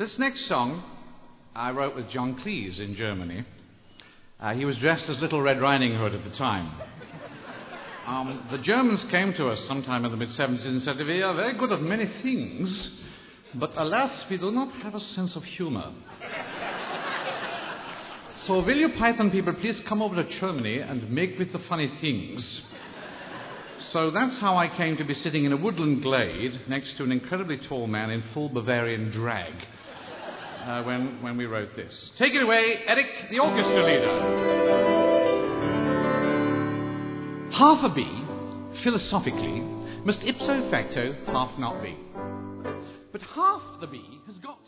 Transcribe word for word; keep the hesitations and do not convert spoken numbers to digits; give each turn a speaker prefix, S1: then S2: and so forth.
S1: This next song I wrote with John Cleese in Germany. Uh, he was dressed as Little Red Riding Hood at the time. Um, the Germans came to us sometime in the mid-seventies and said, "We are very good at many things, but alas, we do not have a sense of humor. So will you Python people please come over to Germany and make with the funny things?" So that's how I came to be sitting in a woodland glade next to an incredibly tall man in full Bavarian drag uh, when, when we wrote this. Take it away, Eric, the orchestra leader. Half a bee, philosophically, must ipso facto half not be. But half the bee has got